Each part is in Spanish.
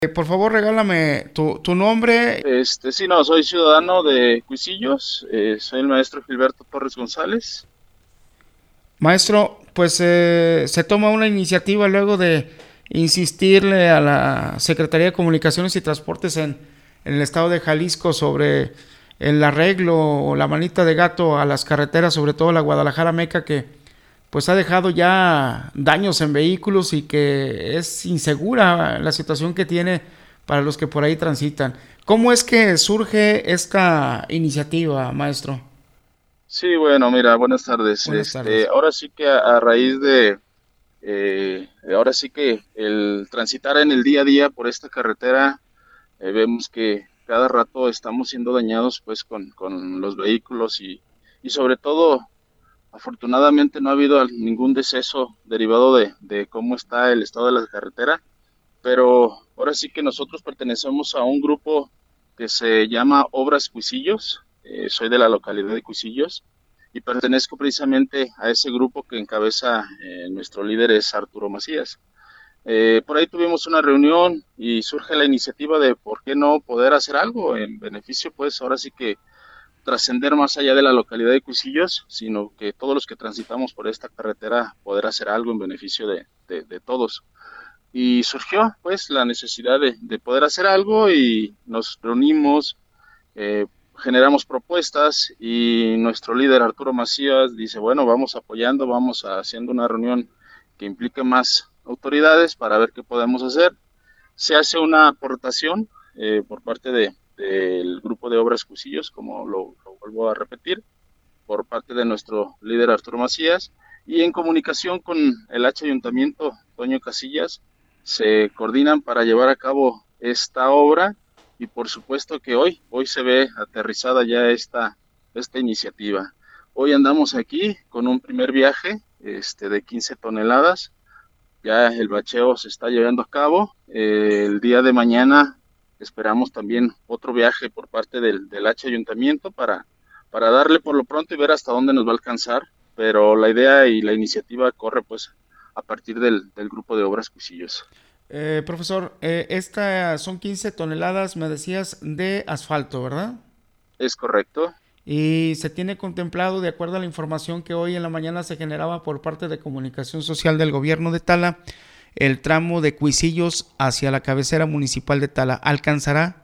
Por favor, regálame tu nombre. Sí, no, soy ciudadano de Cuisillos, soy el maestro Gilberto Torres González. Maestro, pues se toma una iniciativa luego de insistirle a la Secretaría de Comunicaciones y Transportes en el estado de Jalisco sobre el arreglo o la manita de gato a las carreteras, sobre todo la Guadalajara-Meca, que pues ha dejado ya daños en vehículos y que es insegura la situación que tiene para los que por ahí transitan. ¿Cómo es que surge esta iniciativa, maestro? Sí, bueno, mira, buenas tardes. Buenas tardes. Ahora sí que a raíz de, ahora sí que el transitar en el día a día por esta carretera, vemos que cada rato estamos siendo dañados pues con los vehículos y sobre todo, afortunadamente no ha habido ningún deceso derivado de cómo está el estado de la carretera. Pero ahora sí que nosotros pertenecemos a un grupo que se llama Obras Cuisillos. Soy de la localidad de Cuisillos y pertenezco precisamente a ese grupo que encabeza nuestro líder es Arturo Macías. Por ahí tuvimos una reunión y surge la iniciativa de por qué no poder hacer algo en beneficio, pues ahora sí que trascender más allá de la localidad de Cuisillos, sino que todos los que transitamos por esta carretera poder hacer algo en beneficio de todos. Y surgió pues la necesidad de poder hacer algo y nos reunimos, eh, generamos propuestas y nuestro líder Arturo Macías dice, bueno, vamos apoyando, vamos haciendo una reunión que implique más autoridades para ver qué podemos hacer. Se hace una aportación por parte del grupo de obras Cusillos, como lo vuelvo a repetir, por parte de nuestro líder Arturo Macías, y en comunicación con el H Ayuntamiento, Toño Casillas, se coordinan para llevar a cabo esta obra y por supuesto que hoy se ve aterrizada ya esta iniciativa. Hoy andamos aquí con un primer viaje de 15 toneladas, ya el bacheo se está llevando a cabo, el día de mañana esperamos también otro viaje por parte del H Ayuntamiento para darle por lo pronto y ver hasta dónde nos va a alcanzar, pero la idea y la iniciativa corre pues a partir del grupo de obras Cuisillos. Profesor, estas son 15 toneladas, me decías, de asfalto, ¿verdad? ¿Es correcto? Y se tiene contemplado, de acuerdo a la información que hoy en la mañana se generaba por parte de Comunicación Social del gobierno de Tala, el tramo de Cuisillos hacia la cabecera municipal de Tala. ¿Alcanzará?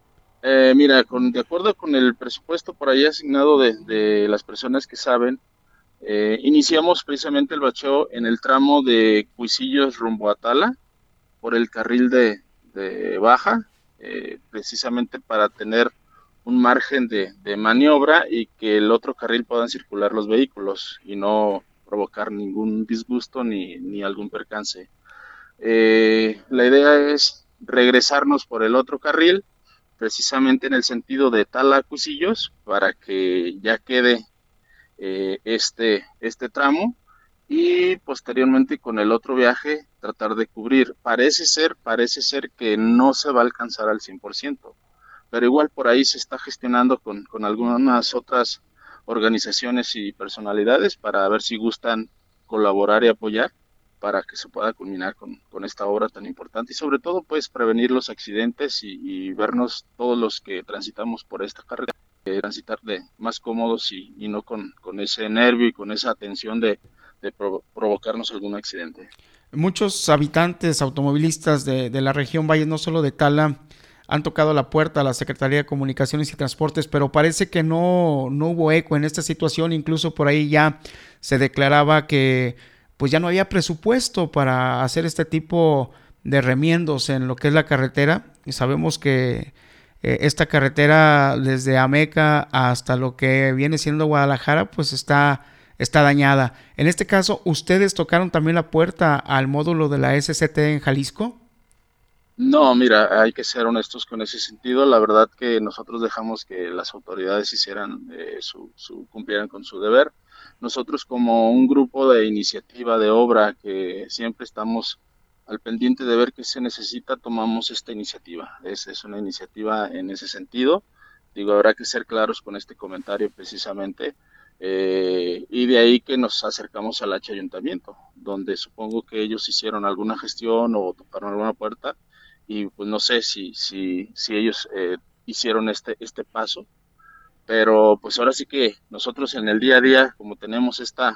Mira, de acuerdo con el presupuesto por ahí asignado de las personas que saben, iniciamos precisamente el bacheo en el tramo de Cuisillos rumbo a Tala, por el carril de baja, precisamente para tener un margen de maniobra y que el otro carril puedan circular los vehículos y no provocar ningún disgusto ni algún percance. La idea es regresarnos por el otro carril, precisamente en el sentido de Tala-Cusillos, para que ya quede este tramo y posteriormente con el otro viaje tratar de cubrir. Parece ser que no se va a alcanzar al 100%, pero igual por ahí se está gestionando con algunas otras organizaciones y personalidades para ver si gustan colaborar y apoyar para que se pueda culminar con esta obra tan importante y sobre todo pues prevenir los accidentes y vernos todos los que transitamos por esta carretera, transitar de más cómodos y no con ese nervio y con esa tensión de provocarnos algún accidente. Muchos habitantes automovilistas de la región Valle, no solo de Tala, han tocado la puerta a la Secretaría de Comunicaciones y Transportes, pero parece que no hubo eco en esta situación. Incluso por ahí ya se declaraba que pues ya no había presupuesto para hacer este tipo de remiendos en lo que es la carretera. Y sabemos que esta carretera desde Ameca hasta lo que viene siendo Guadalajara pues está dañada. En este caso, ¿ustedes tocaron también la puerta al módulo de la SCT en Jalisco? No, mira, hay que ser honestos con ese sentido. La verdad que nosotros dejamos que las autoridades hicieran cumplieran con su deber. Nosotros como un grupo de iniciativa de obra que siempre estamos al pendiente de ver qué se necesita, tomamos esta iniciativa. Es una iniciativa en ese sentido. Digo, habrá que ser claros con este comentario precisamente. Y de ahí que nos acercamos al H Ayuntamiento, donde supongo que ellos hicieron alguna gestión o tocaron alguna puerta y pues no sé si ellos hicieron este paso, pero pues ahora sí que nosotros en el día a día, como tenemos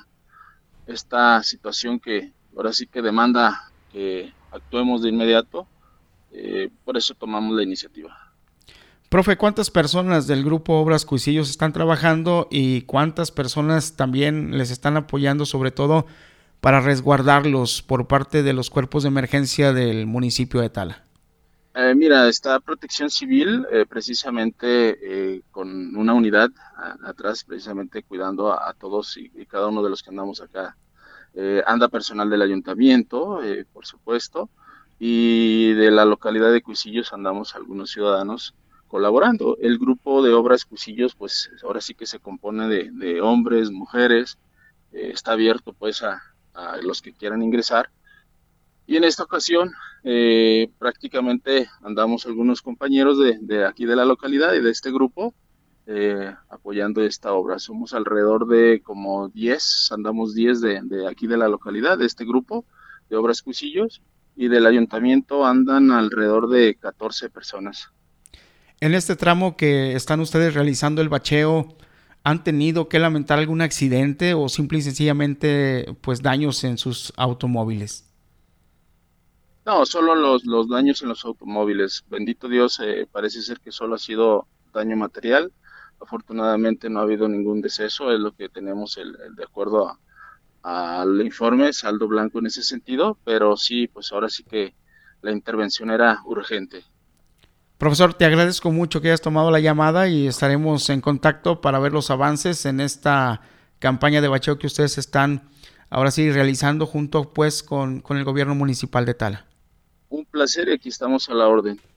esta situación que ahora sí que demanda que actuemos de inmediato, por eso tomamos la iniciativa. Profe, ¿cuántas personas del grupo Obras Cuisillos están trabajando y cuántas personas también les están apoyando, sobre todo para resguardarlos por parte de los cuerpos de emergencia del municipio de Tala? Mira, está Protección Civil precisamente con una unidad atrás, precisamente cuidando a todos y cada uno de los que andamos acá. Anda personal del ayuntamiento, por supuesto, y de la localidad de Cuisillos andamos algunos ciudadanos colaborando. El grupo de Obras Cuisillos, pues ahora sí que se compone de hombres, mujeres, está abierto pues a los que quieran ingresar. Y en esta ocasión prácticamente andamos algunos compañeros de aquí de la localidad y de este grupo apoyando esta obra. Somos alrededor de como 10, andamos 10 de aquí de la localidad, de este grupo de Obras Cuisillos, y del ayuntamiento andan alrededor de 14 personas. En este tramo que están ustedes realizando el bacheo, ¿han tenido que lamentar algún accidente o simple y sencillamente pues daños en sus automóviles? No, solo los daños en los automóviles. Bendito Dios, parece ser que solo ha sido daño material. Afortunadamente no ha habido ningún deceso, es lo que tenemos de acuerdo al informe, saldo blanco en ese sentido, pero sí, pues ahora sí que la intervención era urgente. Profesor, te agradezco mucho que hayas tomado la llamada y estaremos en contacto para ver los avances en esta campaña de bacheo que ustedes están ahora sí realizando junto pues con el gobierno municipal de Tala. Un placer y aquí estamos a la orden.